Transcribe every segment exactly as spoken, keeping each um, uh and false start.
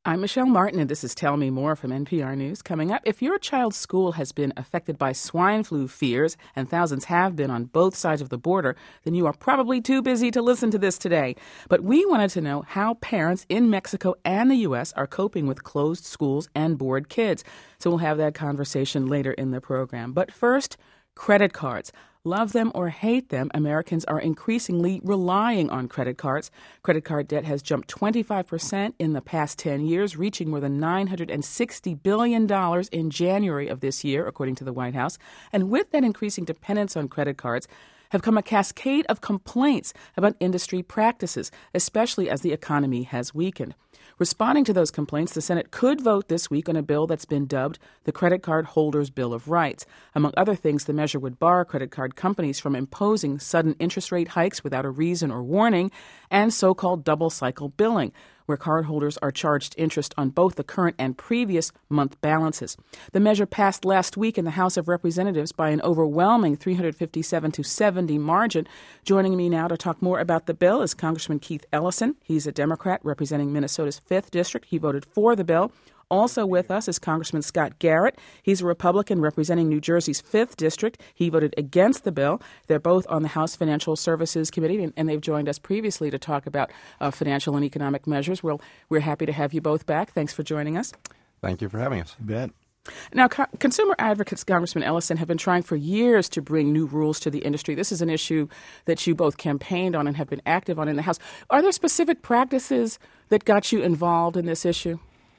I'm Michelle Martin, and this is Tell Me More from N P R News. Coming up, if your child's school has been affected by swine flu fears, and thousands have been on both sides of the border, then you are probably too busy to listen to this today. But we wanted to know how parents in Mexico and the U S are coping with closed schools and bored kids. So we'll have that conversation later in the program. But first, credit cards. Love them or hate them, Americans are increasingly relying on credit cards. Credit card debt has jumped twenty-five percent in the past ten years, reaching more than nine hundred sixty billion dollars in January of this year, according to the White House. And with that increasing dependence on credit cards, have come a cascade of complaints about industry practices, especially as the economy has weakened. Responding to those complaints, the Senate could vote this week on a bill that's been dubbed the Credit Card Holders' Bill of Rights. Among other things, the measure would bar credit card companies from imposing sudden interest rate hikes without a reason or warning, and so-called double-cycle billing, where cardholders are charged interest on both the current and previous month balances. The measure passed last week in the House of Representatives by an overwhelming three hundred fifty-seven to seventy margin. Joining me now to talk more about the bill is Congressman Keith Ellison. He's a Democrat representing Minnesota's fifth District. He voted for the bill. Also with us is Congressman Scott Garrett. He's a Republican representing New Jersey's fifth District. He voted against the bill. They're both on the House Financial Services Committee, and, and they've joined us previously to talk about uh, financial and economic measures. We'll, we're happy to have you both back. Thanks for joining us. Thank you for having us. You bet. Now, co- consumer advocates, Congressman Ellison, have been trying for years to bring new rules to the industry. This is an issue that you both campaigned on and have been active on in the House. Are there specific practices that got you involved in this issue?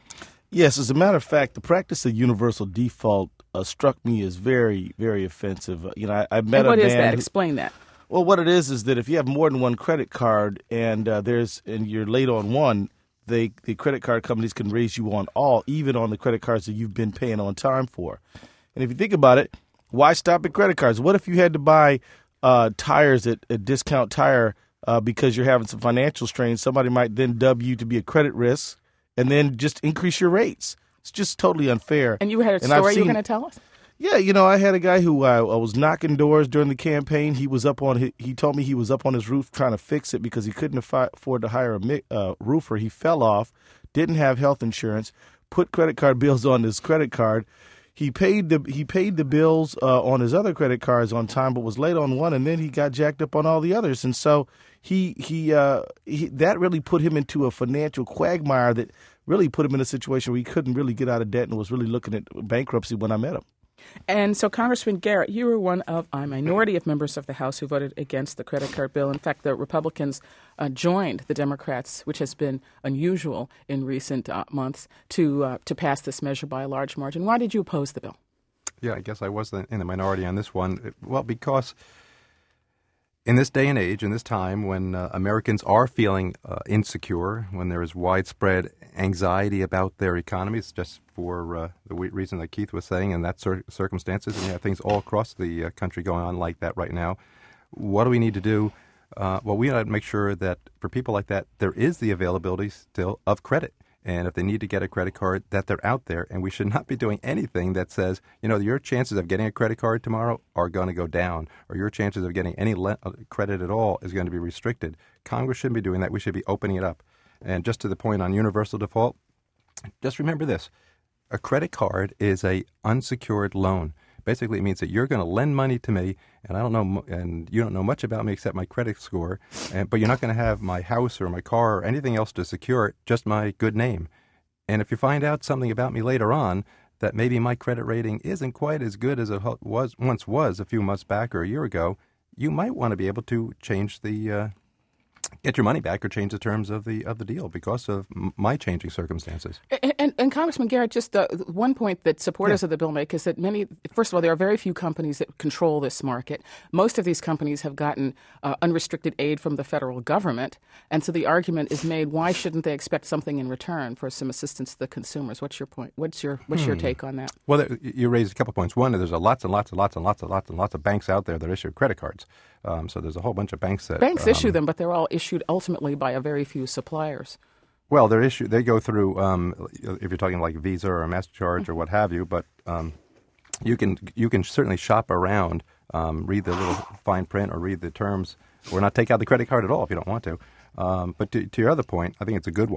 Yes, as a matter of fact, the practice of universal default uh, struck me as very, very offensive. Uh, you know, I, I met and what a man is that? who- Explain that. Well, what it is is that if you have more than one credit card and uh, there's and you're late on one, they the credit card companies can raise you on all, even on the credit cards that you've been paying on time for. And if you think about it, why stop at credit cards? What if you had to buy uh, tires at a discount tire uh, because you're having some financial strain? Somebody might then dub you to be a credit risk and then just increase your rates. It's just totally unfair. And you had a And I've story you were seen- going to tell us? Yeah, you know, I had a guy who uh, was knocking doors during the campaign. He was up on his, he told me he was up on his roof trying to fix it because he couldn't affi- afford to hire a mi- uh, roofer. He fell off, didn't have health insurance, put credit card bills on his credit card. He paid the he paid the bills uh, on his other credit cards on time, but was late on one, and then he got jacked up on all the others. And so he he, uh, he that really put him into a financial quagmire that really put him in a situation where he couldn't really get out of debt and was really looking at bankruptcy when I met him. And so, Congressman Garrett, you were one of a minority of members of the House who voted against the credit card bill. In fact, the Republicans uh, joined the Democrats, which has been unusual in recent uh, months, to uh, to pass this measure by a large margin. Why did you oppose the bill? Yeah, I guess I was the, in the minority on this one. Well, because in this day and age, in this time when uh, Americans are feeling uh, insecure, when there is widespread anxiety about their economies, just for uh, the w- reason that Keith was saying, and that cir- circumstances, and you have things all across the uh, country going on like that right now. What do we need to do? Uh, well, we ought to make sure that for people like that, there is the availability still of credit. And if they need to get a credit card, that they're out there. And we should not be doing anything that says, you know, your chances of getting a credit card tomorrow are going to go down, or your chances of getting any le- credit at all is going to be restricted. Congress shouldn't be doing that. We should be opening it up. And just to the point on universal default, just remember this. A credit card is a unsecured loan. Basically, it means that you're going to lend money to me, and I don't know, and you don't know much about me except my credit score, and, but you're not going to have my house or my car or anything else to secure it, just my good name. And if you find out something about me later on, that maybe my credit rating isn't quite as good as it was once was a few months back or a year ago, you might want to be able to change the uh, get your money back or change the terms of the of the deal because of m- my changing circumstances. And, and, and Congressman Garrett, just uh, one point that supporters yeah. of the bill make is that many, first of all, there are very few companies that control this market. Most of these companies have gotten uh, unrestricted aid from the federal government. And so the argument is made, why shouldn't they expect something in return for some assistance to the consumers? What's your point? What's your what's hmm. your take on that? Well, there, you raised a couple points. One, there's a lots and lots and lots and lots and lots and lots of banks out there that issue credit cards. Um, so there's a whole bunch of banks that banks um, issue them, but they're all issued ultimately by a very few suppliers. Well, they're issue they go through um, if you're talking like Visa or MasterCard or what have you. But um, you can you can certainly shop around, um, read the little fine print or read the terms, or not take out the credit card at all if you don't want to. Um, but to, to your other point, I think it's a good one.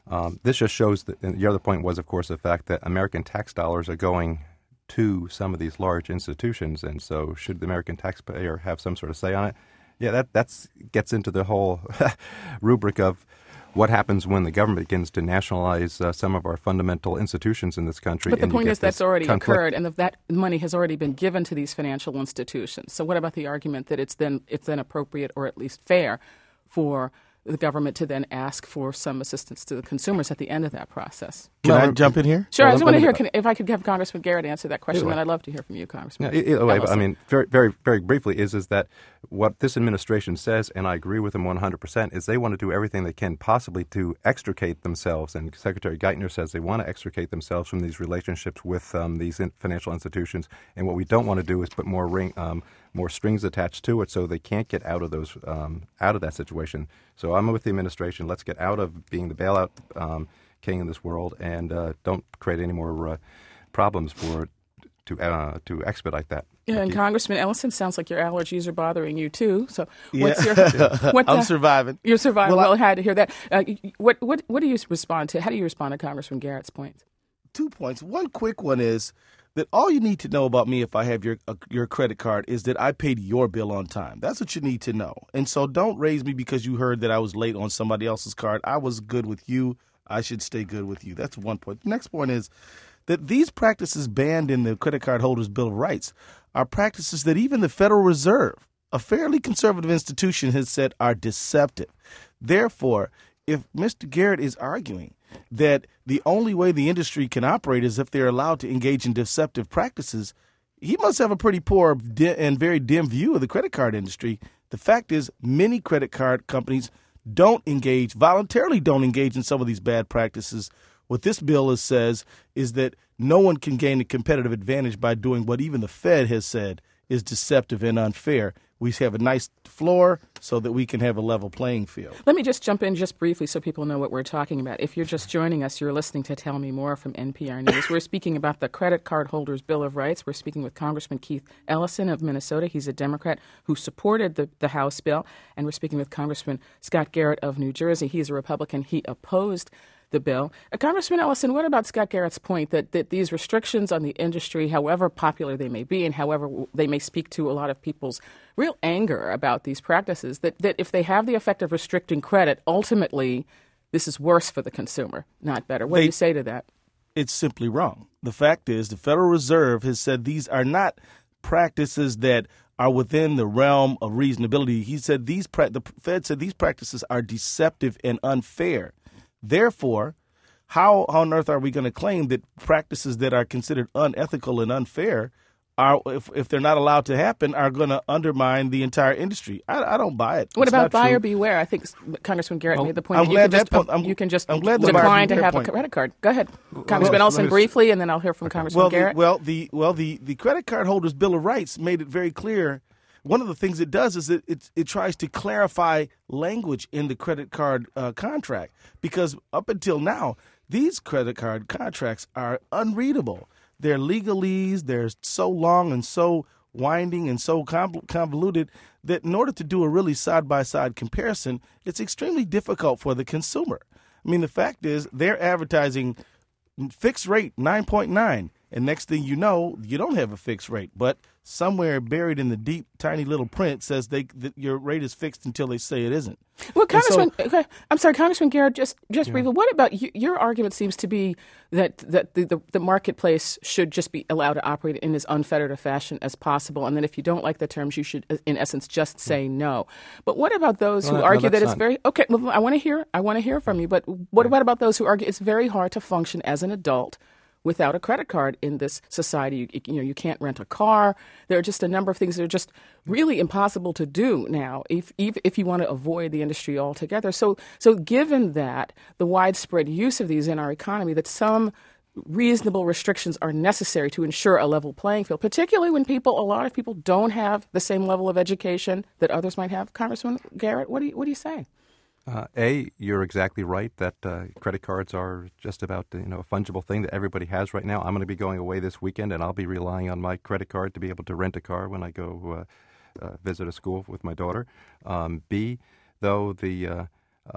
Um, this just shows that, and the other point was, of course, the fact that American tax dollars are going to some of these large institutions, and so should the American taxpayer have some sort of say on it? Yeah, that that's gets into the whole rubric of what happens when the government begins to nationalize uh, some of our fundamental institutions in this country. But the and you point get is that's this already conflict. occurred, and that that money has already been given to these financial institutions. So what about the argument that it's then it's then appropriate or at least fair for the government to then ask for some assistance to the consumers at the end of that process? Can Well, I jump in here? Sure, Well, I just let want to me- hear, can, if I could have Congressman Garrett answer that question, then I'd love to hear from you, Congressman. Yeah, e- either way, but I Ellison. mean, very, very, very briefly, is is that what this administration says, and I agree with them one hundred percent, is they want to do everything they can possibly to extricate themselves. And Secretary Geithner says they want to extricate themselves from these relationships with um, these in- financial institutions. And what we don't want to do is put more ring, um, more strings attached to it, so they can't get out of those, um, out of that situation. So I'm with the administration. Let's get out of being the bailout um, king in this world, and uh, don't create any more uh, problems for to uh, to expedite that. Yeah, and Thank you. Congressman Ellison, sounds like your allergies are bothering you too. So Yeah. what's your what I'm the- surviving. You're surviving. Well, I- Well, I had to hear that. Uh, what what what do you respond to? How do you respond to Congressman Garrett's points? Two points. One quick one is that all you need to know about me if I have your uh, your credit card is that I paid your bill on time. That's what you need to know. And so don't raise me because you heard that I was late on somebody else's card. I was good with you. I should stay good with you. That's one point. The next point is that these practices banned in the Credit Card Holders Bill of Rights are practices that even the Federal Reserve, a fairly conservative institution, has said are deceptive. Therefore, if Mister Garrett is arguing that the only way the industry can operate is if they're allowed to engage in deceptive practices, he must have a pretty poor di- and very dim view of the credit card industry. The fact is, many credit card companies don't engage, voluntarily don't engage in some of these bad practices. What this bill is, says is that no one can gain a competitive advantage by doing what even the Fed has said is deceptive and unfair. We have a nice floor so that we can have a level playing field. Let me just jump in just briefly so people know what we're talking about. If you're just joining us, you're listening to Tell Me More from N P R News. We're speaking about the Credit Card Holders Bill of Rights. We're speaking with Congressman Keith Ellison of Minnesota. He's a Democrat who supported the, the House bill. And we're speaking with Congressman Scott Garrett of New Jersey. He's a Republican. He opposed the bill. Uh, Congressman Ellison, what about Scott Garrett's point that, that these restrictions on the industry, however popular they may be and however they may speak to a lot of people's real anger about these practices, that, that if they have the effect of restricting credit, ultimately this is worse for the consumer, not better? What They- do you say to that? It's simply wrong. The fact is the Federal Reserve has said these are not practices that are within the realm of reasonability. He said these pra- the Fed said these practices are deceptive and unfair. Therefore, how on earth are we going to claim that practices that are considered unethical and unfair are, if, if they're not allowed to happen, are going to undermine the entire industry? I, I don't buy it. What It's about not buyer true. beware? I think Congressman Garrett Oh, made the point I'm that you glad can just, that point- I'm- you can just I'm glad the buyer decline to beware have point. a credit card. Go ahead, Congressman well, Ellison, let me- briefly, and then I'll hear from Congressman Well, the, Garrett. well, the well the, the Credit Card Holders Bill of Rights made it very clear. One of the things it does is it it, it tries to clarify language in the credit card uh, contract, because up until now, these credit card contracts are unreadable. They're legalese. They're so long and so winding and so conv- convoluted that in order to do a really side-by-side comparison, it's extremely difficult for the consumer. I mean, the fact is they're advertising fixed rate nine point nine, and next thing you know, you don't have a fixed rate, but somewhere buried in the deep, tiny little print says they that your rate is fixed until they say it isn't. Well, And so- Congressman, okay, I'm sorry, Congressman Garrett, just just briefly, what about you, your argument seems to be that that the, the, the marketplace should just be allowed to operate in as unfettered a fashion as possible, and then if you don't like the terms, you should, in essence, just say no. But what about those Well, who no, argue that that's it's not- very okay? Well, I want to hear, I want to hear from you. But what what about those who argue it's very hard to function as an adult without a credit card in this society? You, you know, you can't rent a car. There are just a number of things that are just really impossible to do now if if, if you want to avoid the industry altogether. So, so given that the widespread use of these in our economy, that some reasonable restrictions are necessary to ensure a level playing field, particularly when people, a lot of people don't have the same level of education that others might have. Congressman Garrett, what do you, what do you say? Uh, a, you're exactly right that uh, credit cards are just about you know a fungible thing that everybody has right now. I'm going to be going away this weekend, and I'll be relying on my credit card to be able to rent a car when I go uh, uh, visit a school with my daughter. Um, B, though the uh, uh,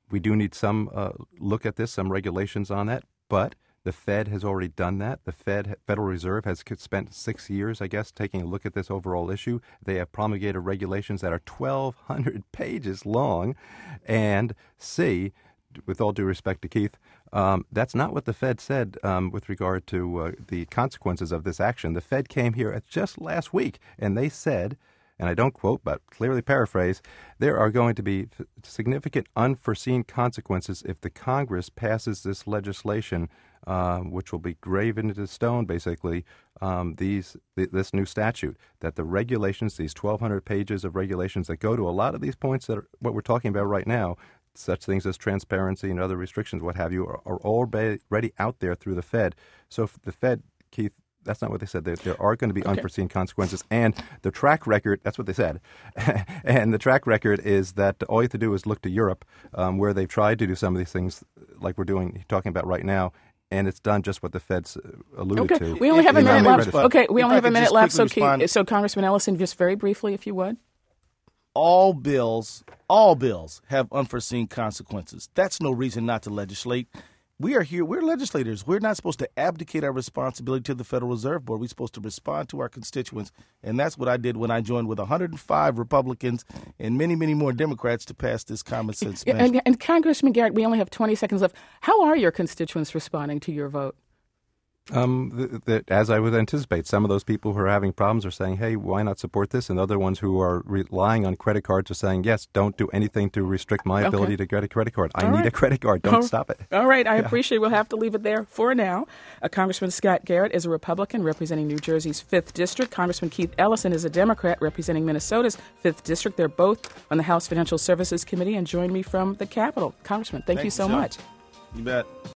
we do need some uh, look at this, some regulations on that, but the Fed has already done that. The Fed, Federal Reserve, has spent six years, I guess, taking a look at this overall issue. They have promulgated regulations that are twelve hundred pages long. And C, with all due respect to Keith, um, that's not what the Fed said um, with regard to uh, the consequences of this action. The Fed came here at just last week, and they said, and I don't quote, but clearly paraphrase, there are going to be significant unforeseen consequences if the Congress passes this legislation, uh, which will be graven into stone, basically, um, these th- this new statute, that the regulations, these twelve hundred pages of regulations that go to a lot of these points that are what we're talking about right now, such things as transparency and other restrictions, what have you, are, are already out there through the Fed. So if the Fed, Keith, that's not what they said. There, there are going to be okay. unforeseen consequences. And the track record, that's what they said. And the track record is that all you have to do is look to Europe, um, where they've tried to do some of these things like we're doing, talking about right now. And it's done just what the Fed's alluded okay. to. We only have a minute left. Okay, we if only I have a minute left. So, respond. so Congressman Ellison, just very briefly, if you would. All bills, all bills have unforeseen consequences. That's no reason not to legislate. We are here. We're legislators. We're not supposed to abdicate our responsibility to the Federal Reserve Board. We're supposed to respond to our constituents. And that's what I did when I joined with one hundred five Republicans and many, many more Democrats to pass this common sense measure. And, and Congressman Garrett, we only have twenty seconds left. How are your constituents responding to your vote? Um, th- th- as I would anticipate, some of those people who are having problems are saying, hey, why not support this? And other ones who are relying on credit cards are saying, yes, don't do anything to restrict my okay. ability to get a credit card. I All need right. a credit card. Don't All stop it. All right. I yeah. appreciate it. We'll have to leave it there for now. Uh, Congressman Scott Garrett is a Republican representing New Jersey's fifth District. Congressman Keith Ellison is a Democrat representing Minnesota's fifth District. They're both on the House Financial Services Committee and join me from the Capitol. Congressman, thank Thanks, you so John. much. You bet.